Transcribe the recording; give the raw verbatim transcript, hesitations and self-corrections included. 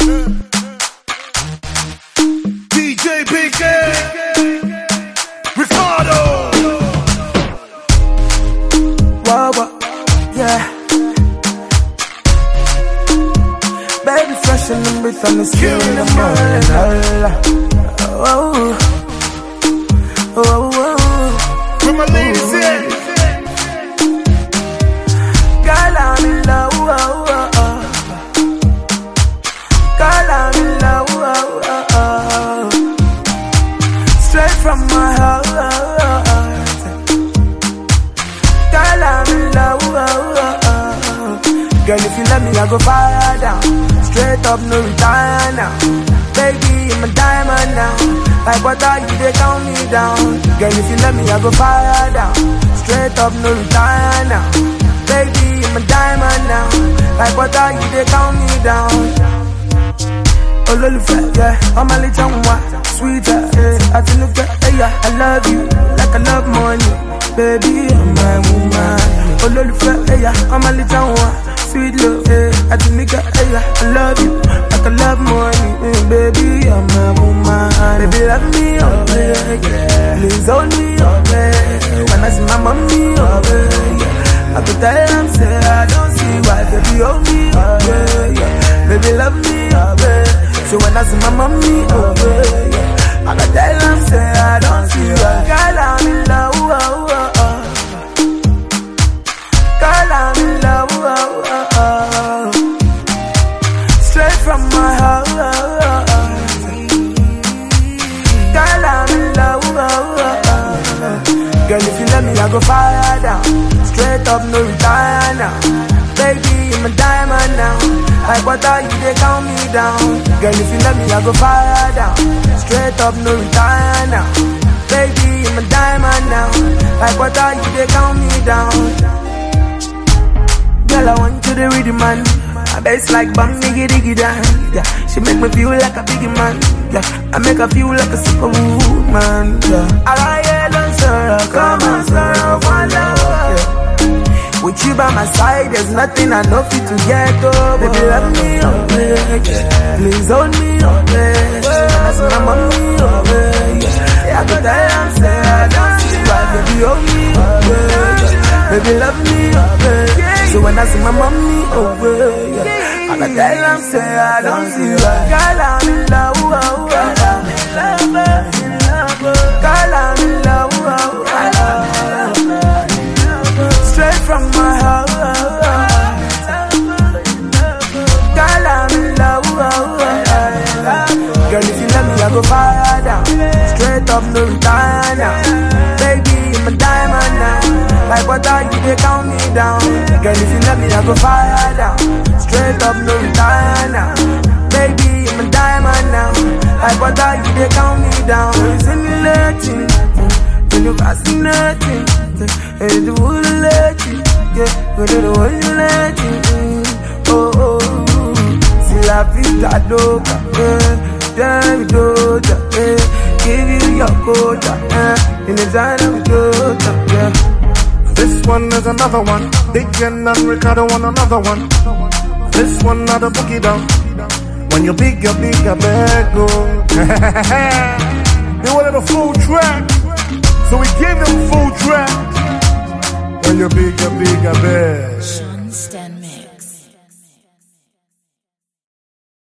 D J P K, Ricardo. Whoa, whoa, yeah. Baby, fresh in the breath on the skin in the morning. Whoa, whoa, whoa. Where my ladies in? Girl, I'm in love. Whoa, whoa, whoa. Girl, I'm in love. Whoa, whoa, whoa. Straight from my heart. Girl, I'm in love. Whoa, whoa, whoa. Girl, if you let me, I go fire down. Straight up, no retire now. Baby, I'm a diamond now. Like water, you they count me down. Girl, if you let me, I go fire down. Straight up, no retire now. Baby, I'm a diamond now. Like water, you they count me down. Oh, Lolufet, yeah, I'm a little one. Sweeter, yeah, I think that, yeah, I love you. Like I love money. Baby, I'm my woman. Oh, Lolufet, yeah, I'm a little one. Sweet love, yeah, I think that, yeah, I love you. Like I love money. Mm, baby, I'm my woman. Baby, love me, oh, yeah. Please hold me, oh, yeah. When I see my mommy, oh, yeah. I could tell them, say, I don't see why. Baby, hold me, oh, yeah. Baby, love me, oh, yeah. So when I see my mommy, oh, yeah. I could tell them, say, I don't see why. Girl, I'm in love, oh, oh, oh. Girl, I'm in love, oh, oh, oh. Straight from my heart. Girl, I'm in love, oh, oh, oh. Girl, if you let me, I go fire down. Straight up, no retire now. Baby, I'm a diamond now. Like water, you they count me down. Girl, if you let me, I go fire down. Straight up, no retire now. Baby, I'm a diamond now. Like water, you they count me down. Girl, I want you to read the man. I bass like bam, diggy diggy down. Yeah, she make me feel like a biggie man. Yeah, I make her feel like a superwoman. Yeah, I got yellow sorrow, come on sorrow, one love. Yeah. With you by my side, there's nothing I know fit to get over. Baby, love me, oh yeah. Please hold me, oh yeah. That's my mommy, oh yeah. Yeah, I could tell them, say I don't see why. Baby, hold me, oh yeah. Baby, love me, oh yeah. So when I see my mommy, oh yeah, I can tell them, say I don't see why. Girl, I'm in love, oh, oh, oh. I'm in love, in love. Girl, I'm in love, oh, oh, oh. Straight from my heart. Girl, I'm in love, oh, oh, oh. Girl, if you let me, I go fire down. Straight up, no retire now. Baby, I'm a diamond now. Like water, you they count me down. Girl, if you let me, I go fire down. Straight up, no retire now. Baby, I'm a diamond now. Like water, you they count me down. It's stimulating, when you're fascinating. It's the wood letting, yeah. When you're the one you letting, oh oh. See la vida loca, yeah. Damn doja, yeah. Give you your quota, yeah. In the designer of Toyota, yeah. This one is another one. Big and Ricardo on another one. This one not a boogie down. When you're big, you're big, I beg go. They wanted a full track, so we gave them full track. When you're big, you're big, I beg.